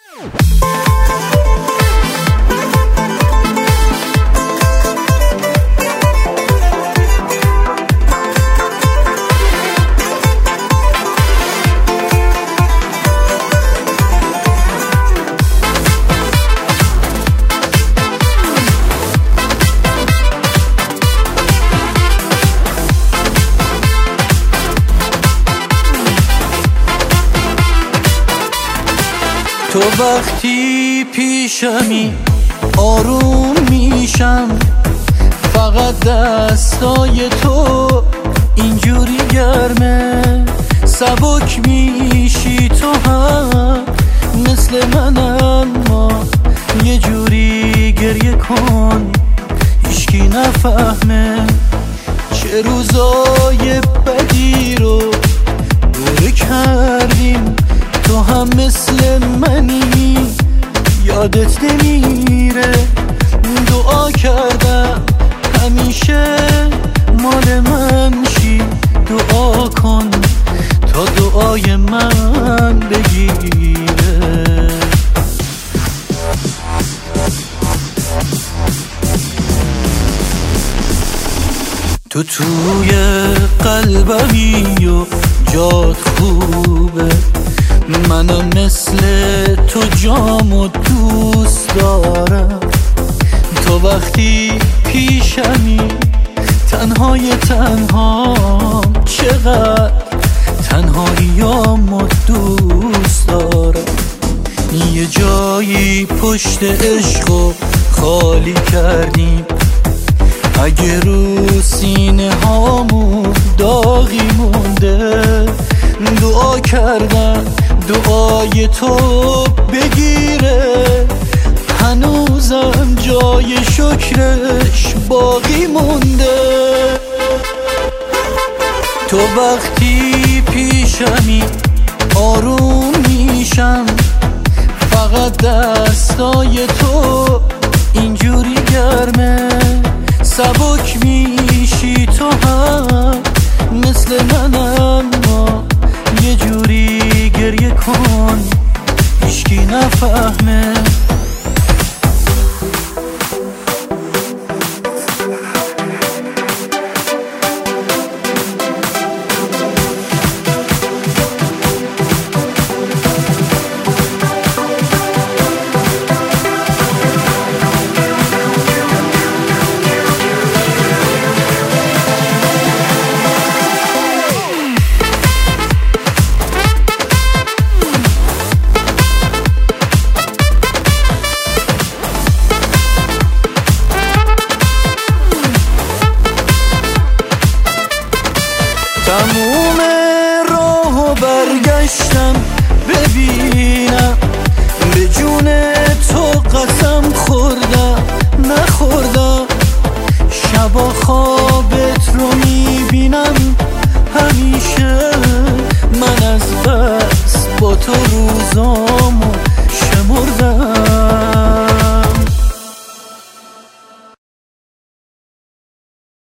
تو وقتی پیشمی آروم میشم، فقط دستای تو اینجوری گرمه. سبک میشی تو هم مثل من، اما یه جوری گریه کن هیچکی نفهمه. چه روزای بدی رو دوره کردیم، تو هم مثل منی یادت نمیره. دعا کردم همیشه مال من شی، دعا کن تا دعای من بگیره. تو توی قلبمی و جات خوبه، منم مثل تو جامو دوست دارم. تو وقتی پیشمی تنهای تنهام، چقدر تنهاییامو دوست دارم. یه جایی پشت عشقو خالی کردیم، اگه رو سینه هامون داغی مونده. دعا کردم دعای تو بگیره، هنوزم جای شکرش باقی مونده. تو وقتی پیشمی آروم میشم، فقط دستای تو اینجوری گرمه. سبک میشی تو هم مثل من، اما یه جوری گریه کن هیچکی نفهمه. تموم راهو برگشتم